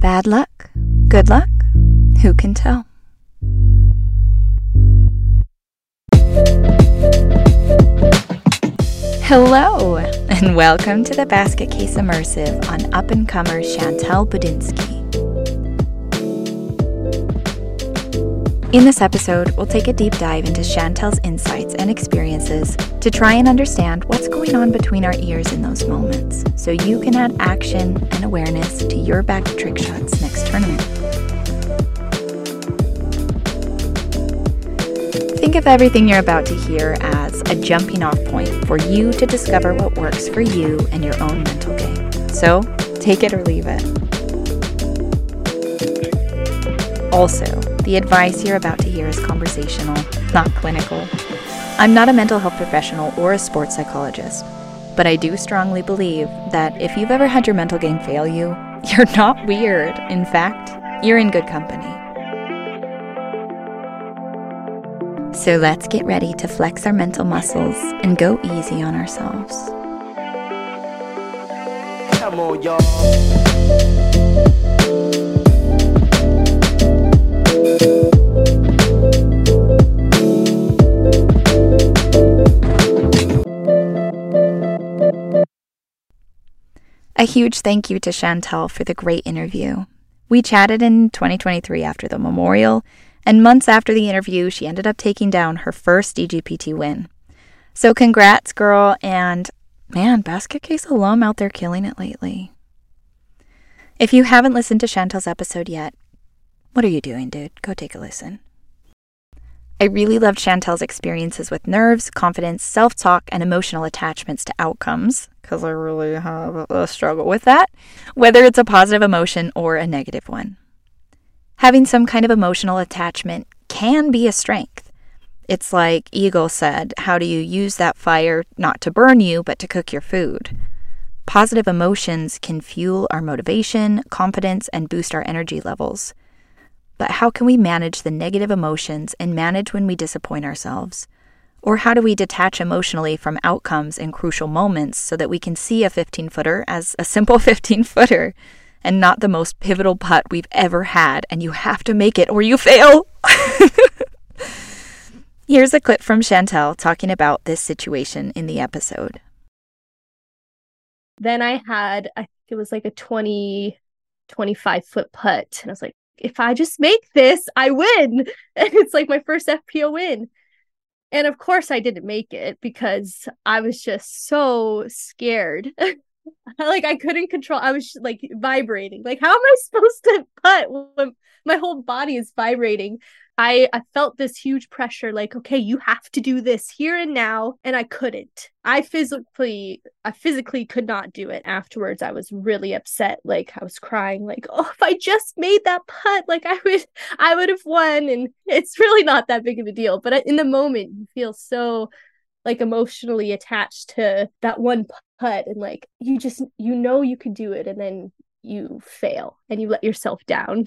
Bad luck? Good luck? Who can tell? Hello, and welcome to the Basket Case Immersive on up-and-comer Chantel Budinsky. In this episode, we'll take a deep dive into Chantel's insights and experiences to try and understand what's going on between our ears in those moments, so you can add action and awareness to your bag of trick shots next tournament. Think of everything you're about to hear as a jumping off point for you to discover what works for you and your own mental game. So, take it or leave it. Also, the advice you're about to hear is conversational, not clinical. I'm not a mental health professional or a sports psychologist, but I do strongly believe that if you've ever had your mental game fail you, you're not weird. In fact, you're in good company. So let's get ready to flex our mental muscles and go easy on ourselves. Come on, y'all. A huge thank you to Chantel for the great interview. We chatted in 2023 after the Memorial, and months after the interview, she ended up taking down her first DGPT win. So congrats, girl, and man, Basket Case alum out there killing it lately. If you haven't listened to Chantel's episode yet, what are you doing, dude? Go take a listen. I really loved Chantel's experiences with nerves, confidence, self-talk, and emotional attachments to outcomes, because I really have a struggle with that, whether it's a positive emotion or a negative one. Having some kind of emotional attachment can be a strength. It's like Eagle said, how do you use that fire not to burn you, but to cook your food? Positive emotions can fuel our motivation, confidence, and boost our energy levels. But how can we manage the negative emotions and manage when we disappoint ourselves? Or how do we detach emotionally from outcomes in crucial moments so that we can see a 15-footer as a simple 15-footer and not the most pivotal putt we've ever had, and you have to make it or you fail? Here's a clip from Chantel talking about this situation in the episode. Then I think it was like a 25-foot putt. And I was like, if I just make this, I win. And it's like my first FPO win. And of course I didn't make it because I was just so scared. Like I couldn't control. I was like vibrating. Like, how am I supposed to putt when my whole body is vibrating? I felt this huge pressure, like, okay, you have to do this here and now. And I couldn't. I physically could not do it. Afterwards, I was really upset. Like I was crying, like, oh, if I just made that putt, like I would have won. And it's really not that big of a deal. But in the moment, you feel so like emotionally attached to that one putt. And like, you know you could do it. And then you fail and you let yourself down.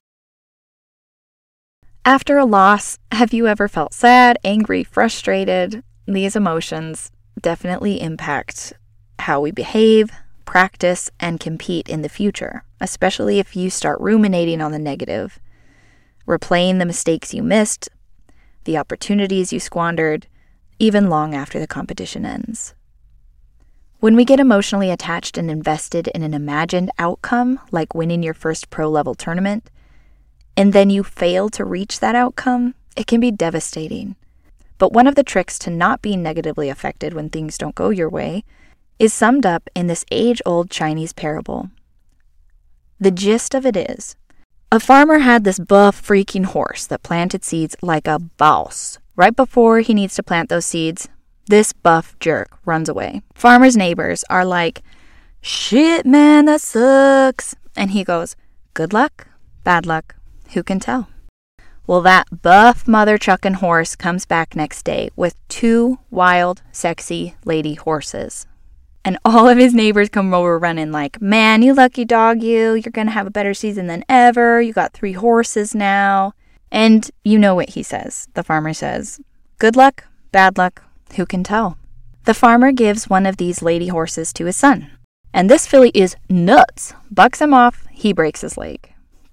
After a loss, have you ever felt sad, angry, frustrated? These emotions definitely impact how we behave, practice, and compete in the future, especially if you start ruminating on the negative, replaying the mistakes you missed, the opportunities you squandered, even long after the competition ends. When we get emotionally attached and invested in an imagined outcome, like winning your first pro-level tournament, and then you fail to reach that outcome, it can be devastating. But one of the tricks to not being negatively affected when things don't go your way is summed up in this age-old Chinese parable. The gist of it is, a farmer had this buff freaking horse that planted seeds like a boss. Right before he needs to plant those seeds, this buff jerk runs away. Farmer's neighbors are like, shit, man, that sucks. And he goes, good luck, bad luck. Who can tell? Well, that buff mother-chucking horse comes back next day with 2 wild, sexy lady horses. And all of his neighbors come over running like, man, you lucky dog you. You're going to have a better season than ever. You got 3 horses now. And you know what he says. The farmer says, good luck, bad luck. Who can tell? The farmer gives one of these lady horses to his son. And this filly is nuts. Bucks him off. He breaks his leg.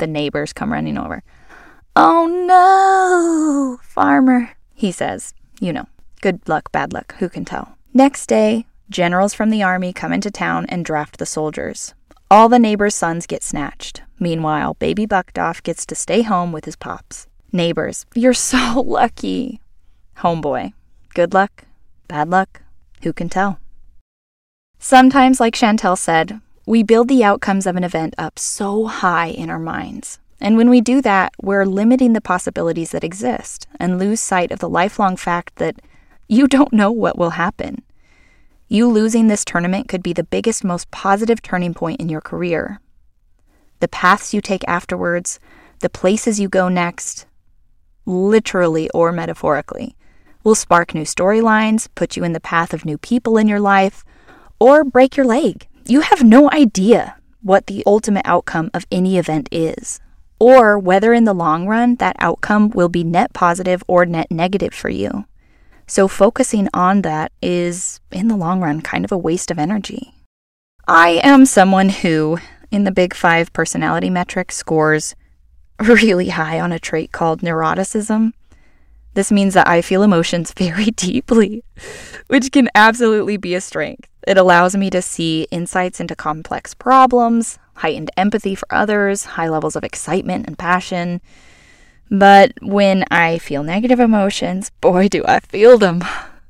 The neighbors come running over. "Oh no, farmer," he says. Good luck, bad luck, who can tell? Next day, generals from the army come into town and draft the soldiers. All the neighbors' sons get snatched. Meanwhile, baby Buckdoff gets to stay home with his pops. Neighbors, "You're so lucky." Homeboy, "Good luck, bad luck, who can tell?" Sometimes, like Chantel said, we build the outcomes of an event up so high in our minds. And when we do that, we're limiting the possibilities that exist and lose sight of the lifelong fact that you don't know what will happen. You losing this tournament could be the biggest, most positive turning point in your career. The paths you take afterwards, the places you go next, literally or metaphorically, will spark new storylines, put you in the path of new people in your life, or break your leg. You have no idea what the ultimate outcome of any event is, or whether in the long run that outcome will be net positive or net negative for you. So focusing on that is, in the long run, kind of a waste of energy. I am someone who, in the Big Five personality metric, scores really high on a trait called neuroticism. This means that I feel emotions very deeply, which can absolutely be a strength. It allows me to see insights into complex problems, heightened empathy for others, high levels of excitement and passion. But when I feel negative emotions, boy, do I feel them.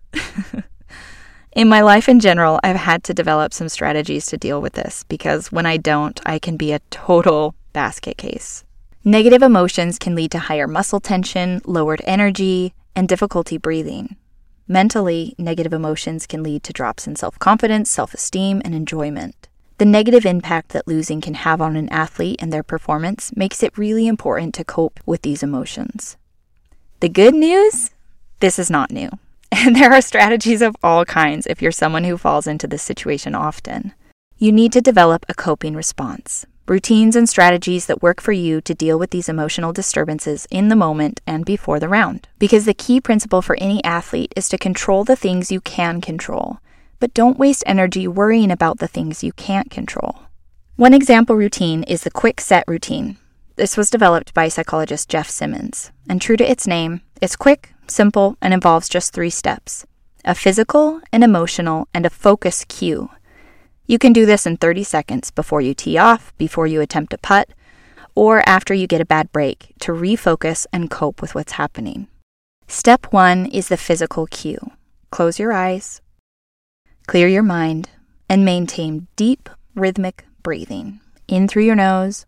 In my life in general, I've had to develop some strategies to deal with this because when I don't, I can be a total basket case. Negative emotions can lead to higher muscle tension, lowered energy, and difficulty breathing. Mentally, negative emotions can lead to drops in self-confidence, self-esteem, and enjoyment. The negative impact that losing can have on an athlete and their performance makes it really important to cope with these emotions. The good news? This is not new. And there are strategies of all kinds if you're someone who falls into this situation often. You need to develop a coping response, routines and strategies that work for you to deal with these emotional disturbances in the moment and before the round. Because the key principle for any athlete is to control the things you can control, but don't waste energy worrying about the things you can't control. One example routine is the quick set routine. This was developed by psychologist Jeff Simmons, and true to its name, it's quick, simple, and involves just 3 steps: a physical, an emotional, and a focus cue. You can do this in 30 seconds before you tee off, before you attempt a putt, or after you get a bad break to refocus and cope with what's happening. Step 1 is the physical cue. Close your eyes, clear your mind, and maintain deep, rhythmic breathing. In through your nose,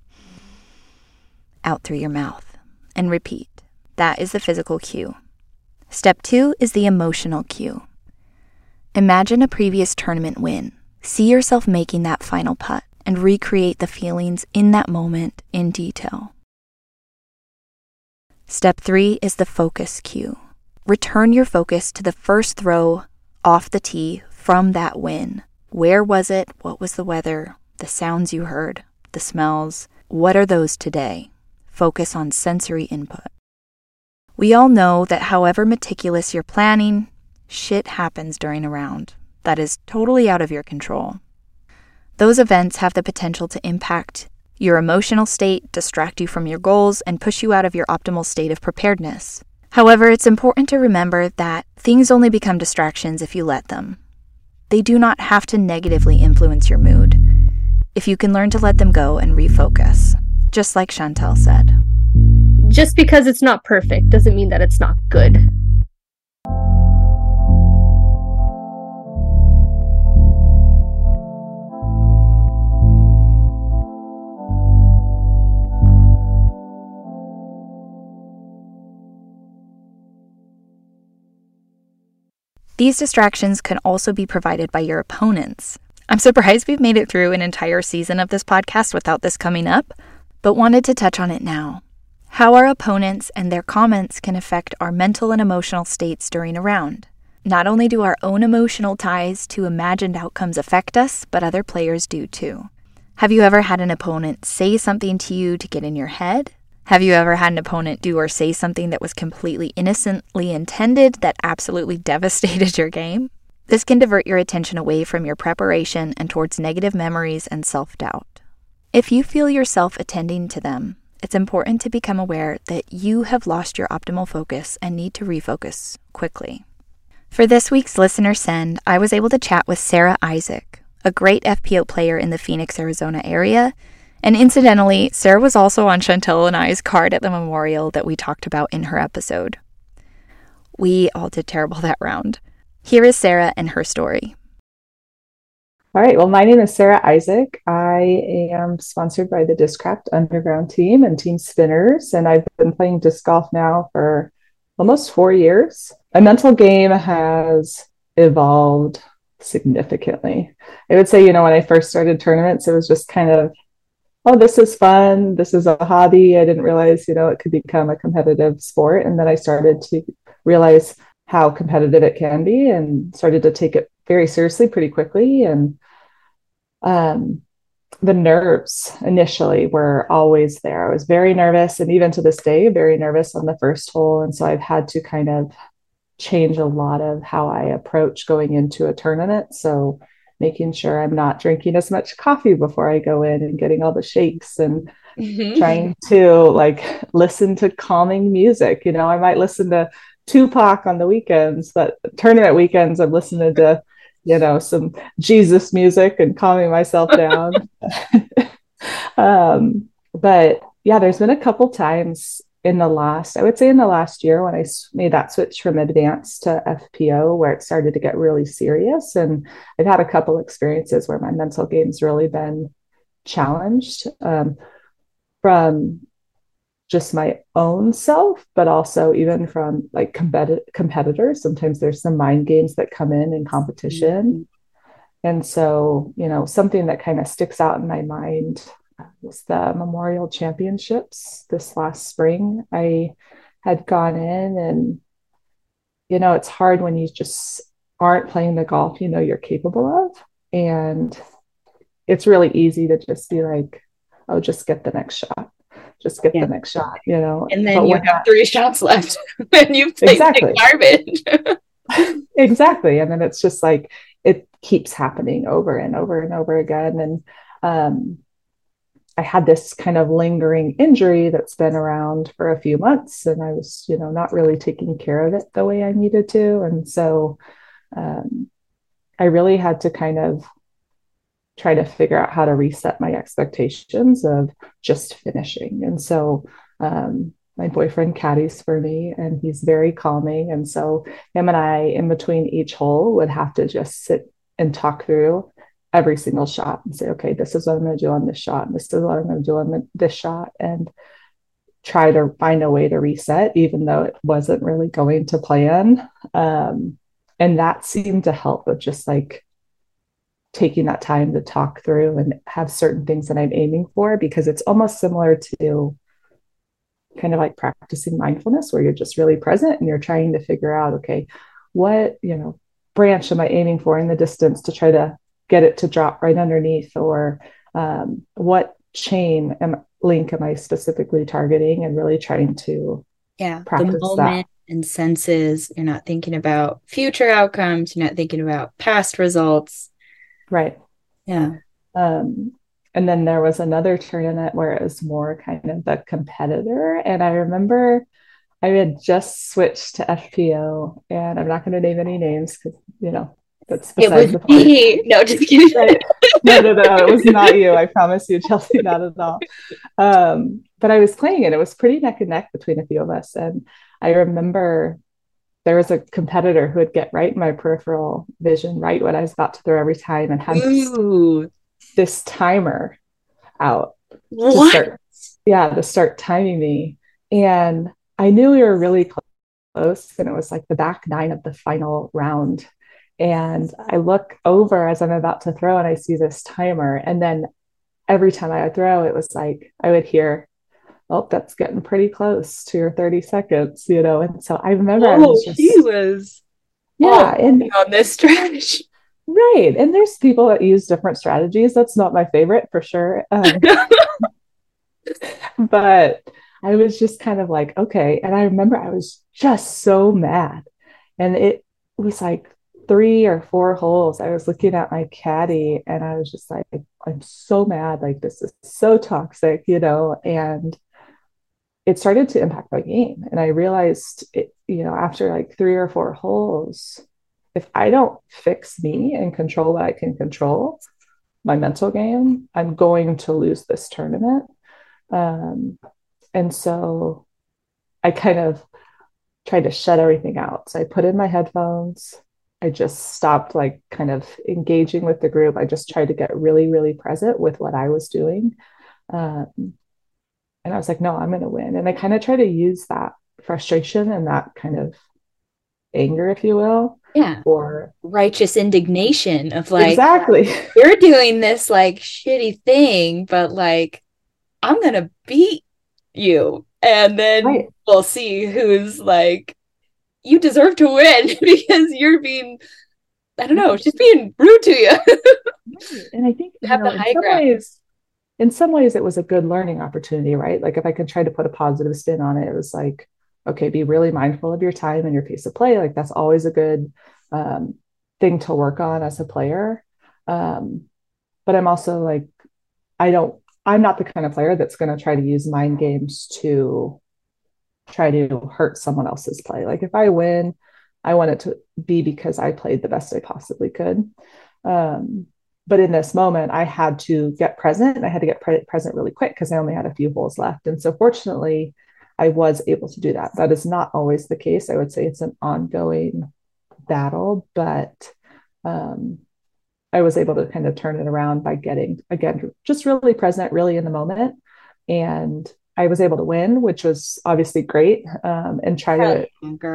out through your mouth, and repeat. That is the physical cue. Step 2 is the emotional cue. Imagine a previous tournament win. See yourself making that final putt and recreate the feelings in that moment in detail. Step 3 is the focus cue. Return your focus to the first throw off the tee from that win. Where was it? What was the weather? The sounds you heard? The smells? What are those today? Focus on sensory input. We all know that however meticulous you're planning, shit happens during a round. That is totally out of your control. Those events have the potential to impact your emotional state, distract you from your goals, and push you out of your optimal state of preparedness. However, it's important to remember that things only become distractions if you let them. They do not have to negatively influence your mood if you can learn to let them go and refocus, just like Chantel said. Just because it's not perfect doesn't mean that it's not good. These distractions can also be provided by your opponents. I'm surprised we've made it through an entire season of this podcast without this coming up, but wanted to touch on it now. How our opponents and their comments can affect our mental and emotional states during a round. Not only do our own emotional ties to imagined outcomes affect us, but other players do too. Have you ever had an opponent say something to you to get in your head? Have you ever had an opponent do or say something that was completely innocently intended that absolutely devastated your game? This can divert your attention away from your preparation and towards negative memories and self-doubt. If you feel yourself attending to them, it's important to become aware that you have lost your optimal focus and need to refocus quickly. For this week's Listener Send, I was able to chat with Sarah Isaac, a great FPO player in the Phoenix, Arizona area. And incidentally, Sarah was also on Chantel and I's card at the memorial that we talked about in her episode. We all did terrible that round. Here is Sarah and her story. All right. Well, my name is Sarah Isaac. I am sponsored by the Discraft Underground team and Team Spinners, and I've been playing disc golf now for almost 4 years. My mental game has evolved significantly. I would say, when I first started tournaments, it was just kind of, oh, this is fun. This is a hobby. I didn't realize, it could become a competitive sport. And then I started to realize how competitive it can be and started to take it very seriously pretty quickly. And the nerves initially were always there. I was very nervous, and even to this day, very nervous on the first hole. And so I've had to kind of change a lot of how I approach going into a tournament. So making sure I'm not drinking as much coffee before I go in and getting all the shakes, and trying to listen to calming music. I might listen to Tupac on the weekends, but tournament weekends, I'm listening to some Jesus music and calming myself down. But yeah, there's been a couple times I would say in the last year, when I made that switch from advanced to FPO, where it started to get really serious. And I've had a couple experiences where my mental game's really been challenged, from just my own self, but also even from competitors. Sometimes there's some mind games that come in competition. And so, something that kind of sticks out in my mind was the Memorial Championships this last spring. I had gone in, and, it's hard when you just aren't playing the golf you're capable of. And it's really easy to just be like, oh, just get the next shot. Just get the next shot, And then you have 3 shots left and you've played garbage. Exactly. And then it's just like, it keeps happening over and over and over again. And I had this kind of lingering injury that's been around for a few months, and I was, not really taking care of it the way I needed to. And so I really had to kind of try to figure out how to reset my expectations of just finishing. And so my boyfriend caddies for me, and he's very calming. And so him and I, in between each hole, would have to just sit and talk through every single shot and say, okay, this is what I'm going to do on this shot, and this is what I'm going to do on this shot, and try to find a way to reset, even though it wasn't really going to plan. And that seemed to help with just taking that time to talk through and have certain things that I'm aiming for, because it's almost similar to kind of like practicing mindfulness, where you're just really present and you're trying to figure out, okay, what, branch am I aiming for in the distance to try to get it to drop right underneath, or what chain link am I specifically targeting, and really trying to practice the moment and senses. You're not thinking about future outcomes. You're not thinking about past results. Right. Yeah. And then there was another tournament where it was more kind of the competitor. And I remember I had just switched to FPO, and I'm not going to name any names because, that's besides the point. No, just kidding. Right. No, it was not you. I promise you, Chelsea, not at all. But I was playing, and it was pretty neck and neck between a few of us. And I remember there was a competitor who would get right in my peripheral vision, right when I was about to throw every time, and had this timer out to start timing me. And I knew we were really close, and it was like the back 9 of the final round. And I look over as I'm about to throw, and I see this timer. And then every time I would throw, it was like I would hear, oh, that's getting pretty close to your 30 seconds, And so I remember I was just, he was and on this stretch. Right. And there's people that use different strategies. That's not my favorite for sure. But I was just kind of like, okay. And I remember I was just so mad. And it was like 3 or 4 holes. I was looking at my caddy, and I was just like, I'm so mad. Like, this is so toxic, And it started to impact my game. And I realized it, after like 3 or 4 holes, if I don't fix me and control what I can control, my mental game, I'm going to lose this tournament. Um, and so I kind of tried to shut everything out. So I put in my headphones. I just stopped like kind of engaging with the group. I just tried to get really, really present with what I was doing. Um, and I was like, no, I'm going to win. And I kind of try to use that frustration and that kind of anger, if you will. Yeah. Or righteous indignation of like, exactly, you're doing this like shitty thing, but like, I'm going to beat you. And then right. we'll see who's like, you deserve to win because you're being, I don't know, just being rude to you. And I think, have the high ground. In some ways, it was a good learning opportunity, right? Like if I could try to put a positive spin on it, it was like, okay, be really mindful of your time and your pace of play. Like that's always a good thing to work on as a player. But I'm also like, I'm not the kind of player that's going to try to use mind games to try to hurt someone else's play. Like if I win, I want it to be because I played the best I possibly could. But in this moment, I had to get present and I had to get present really quick because I only had a few holes left. And so fortunately, I was able to do that. That is not always the case. I would say it's an ongoing battle, but I was able to kind of turn it around by getting, again, just really present, really in the moment. And I was able to win, which was obviously great, and try to,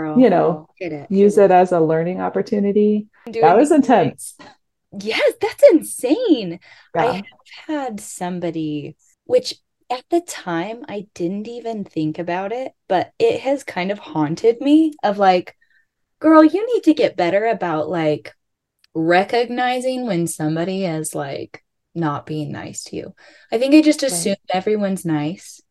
use it as a learning opportunity. That was intense. Yes, that's insane. Yeah. I have had somebody, which at the time I didn't even think about it, but it has kind of haunted me of like, girl, you need to get better about like recognizing when somebody is like not being nice to you. I think I just assumed everyone's nice.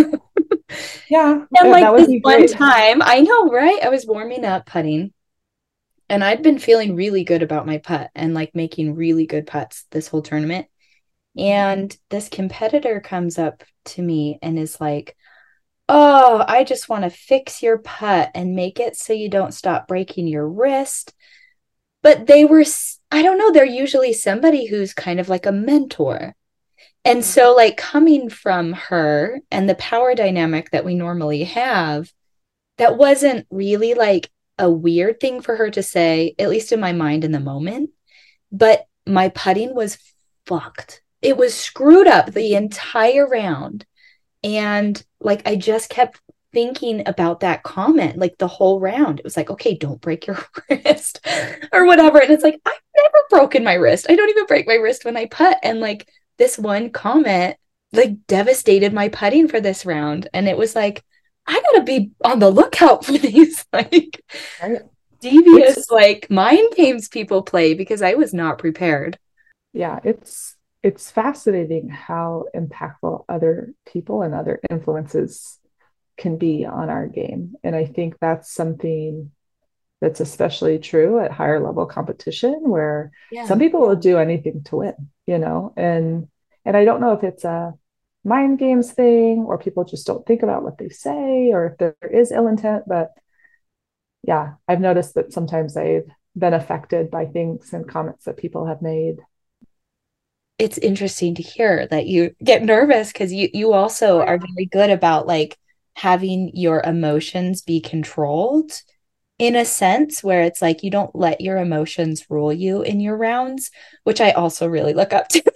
Yeah. And like this one time, I know, right? I was warming up putting and I'd been feeling really good about my putt and like making really good putts this whole tournament. And this competitor comes up to me and is like, oh, I just want to fix your putt and make it so you don't stop breaking your wrist. But they were, I don't know, they're usually somebody who's kind of like a mentor. And so like coming from her and the power dynamic that we normally have, that wasn't really like a weird thing for her to say, at least in my mind in the moment. But my putting was fucked. It was screwed up the entire round. And like, I just kept thinking about that comment, like the whole round. It was like, okay, don't break your wrist or whatever. And it's like, I've never broken my wrist. I don't even break my wrist when I putt. And like this one comment, like devastated my putting for this round. And it was like, I gotta be on the lookout for these like devious like mind games people play because I was not prepared. Yeah, it's fascinating how impactful other people and other influences can be on our game. And I think that's something that's especially true at higher level competition where some people will do anything to win, and I don't know if it's a mind games thing or people just don't think about what they say or if there is ill intent, but yeah, I've noticed that sometimes I've been affected by things and comments that people have made. It's interesting to hear that you get nervous because you also are very good about like having your emotions be controlled in a sense where it's like you don't let your emotions rule you in your rounds, which I also really look up to.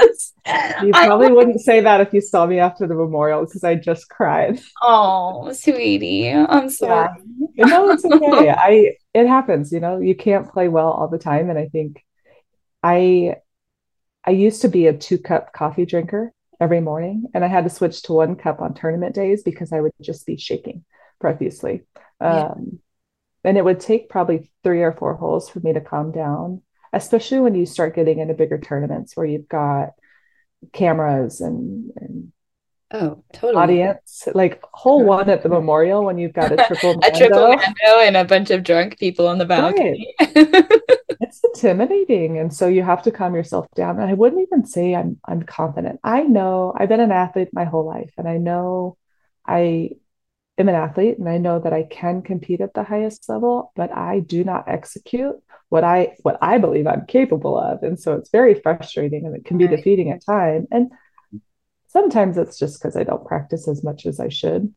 You probably wouldn't say that if you saw me after the memorial because I just cried. Oh, sweetie, I'm sorry. Yeah. No, it's okay. It happens, you can't play well all the time. And I think I used to be a 2-cup coffee drinker every morning, and I had to switch to 1 cup on tournament days because I would just be shaking profusely. And it would take probably 3 or 4 holes for me to calm down, especially when you start getting into bigger tournaments where you've got cameras and audience, like hole 1 at the memorial when you've got a triple mando and a bunch of drunk people on the balcony. Right. It's intimidating, and so you have to calm yourself down. And I wouldn't even say I'm confident. I know I've been an athlete my whole life, and I know I am an athlete and I know that I can compete at the highest level, but I do not execute what I believe I'm capable of. And so it's very frustrating and it can be Right. defeating at time. And sometimes it's just because I don't practice as much as I should.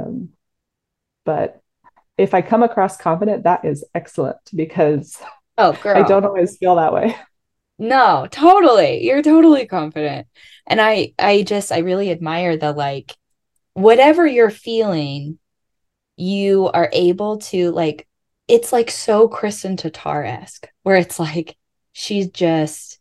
But if I come across confident, that is excellent because Oh, I girl. don't always feel that way. No, totally. You're totally confident. And I really admire the like whatever you're feeling, you are able to like it's like so Kristen Tatar-esque, where it's like she's just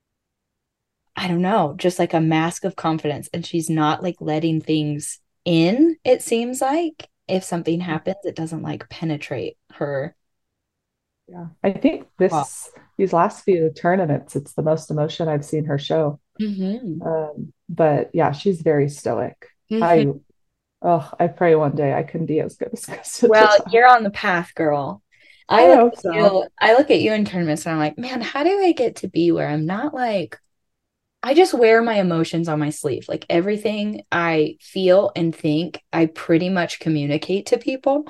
I don't know, just like a mask of confidence and she's not like letting things in, it seems like. If something happens, it doesn't like penetrate her. Yeah. I think Wow. these last few tournaments, it's the most emotion I've seen her show. Hmm. But yeah, she's very stoic. Hmm. I pray one day I can be as good as Kristen Well, Tatar. you're on the path, girl. I hope so. I look at you in tournaments and I'm like, man, how do I get to be where I'm not like I just wear my emotions on my sleeve. Like everything I feel and think, I pretty much communicate to people,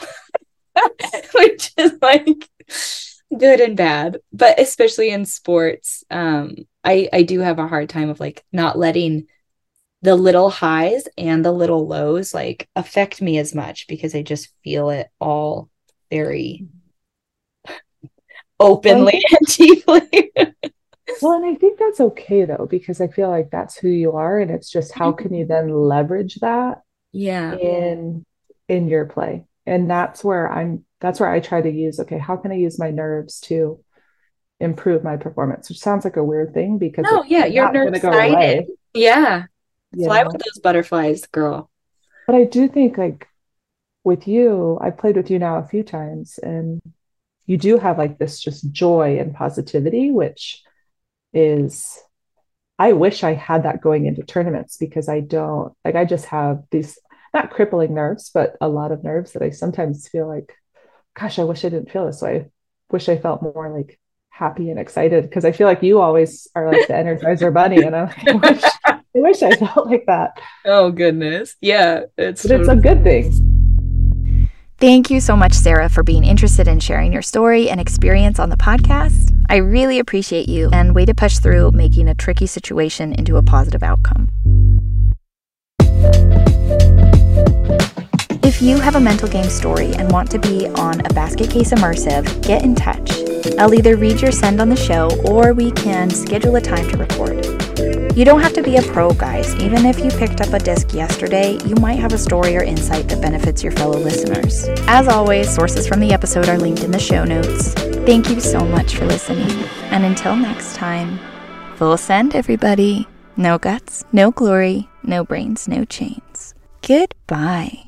which is like good and bad, but especially in sports, I do have a hard time of like not letting the little highs and the little lows like affect me as much because I just feel it all very Well, I openly think and deeply. Well, and I think that's okay though, because I feel like that's who you are, and it's just how can you then leverage that Yeah. in your play? And that's where I try to use, okay, how can I use my nerves to improve my performance? Which sounds like a weird thing because No, yeah, they're you're not going to go nearsighted. away, Yeah. you Fly with know. those butterflies, girl. But I do think like with you, I've played with you now a few times, and you do have like this just joy and positivity, which is I wish I had that going into tournaments because I don't like I just have these not crippling nerves, but a lot of nerves that I sometimes feel like, gosh, I wish I didn't feel this way. Wish I felt more like happy and excited because I feel like you always are like the Energizer Bunny, and I'm like, I wish I felt like that. Oh goodness. Yeah, it's But it's a totally. good thing. Thank you so much, Sarah, for being interested in sharing your story and experience on the podcast. I really appreciate you and way to push through making a tricky situation into a positive outcome. If you have a mental game story and want to be on a Basket Case Immersive, get in touch. I'll either read your send on the show or we can schedule a time to record. You don't have to be a pro, guys. Even if you picked up a disc yesterday, you might have a story or insight that benefits your fellow listeners. As always, sources from the episode are linked in the show notes. Thank you so much for listening. And until next time, full send, everybody. No guts, no glory, no brains, no chains. Goodbye.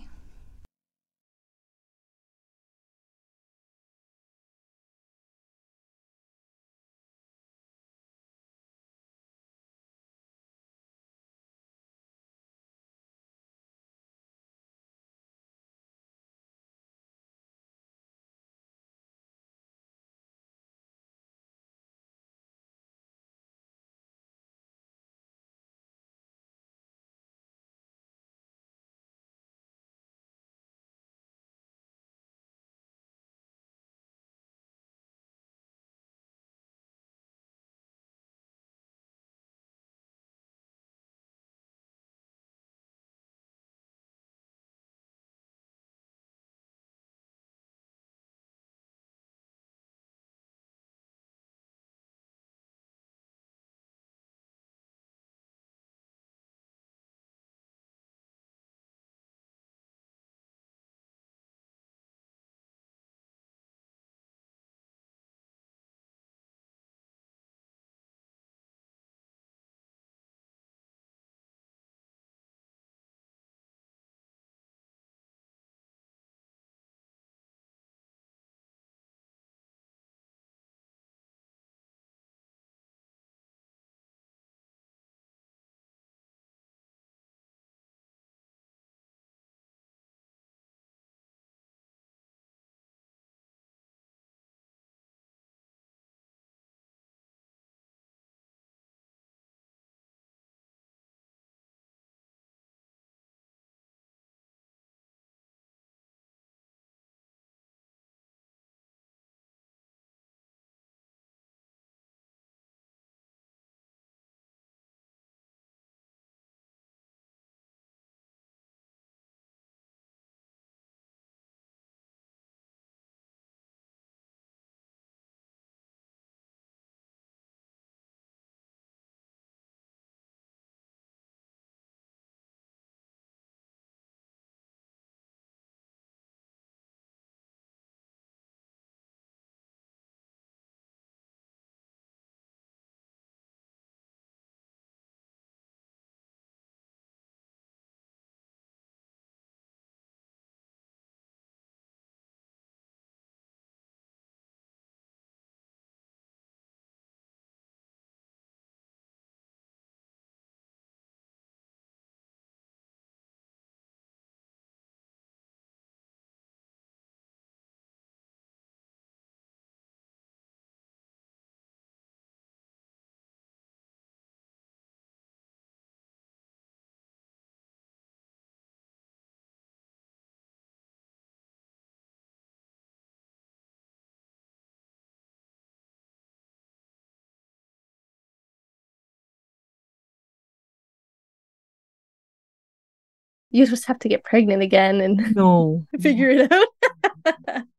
You just have to get pregnant again and No. figure it out.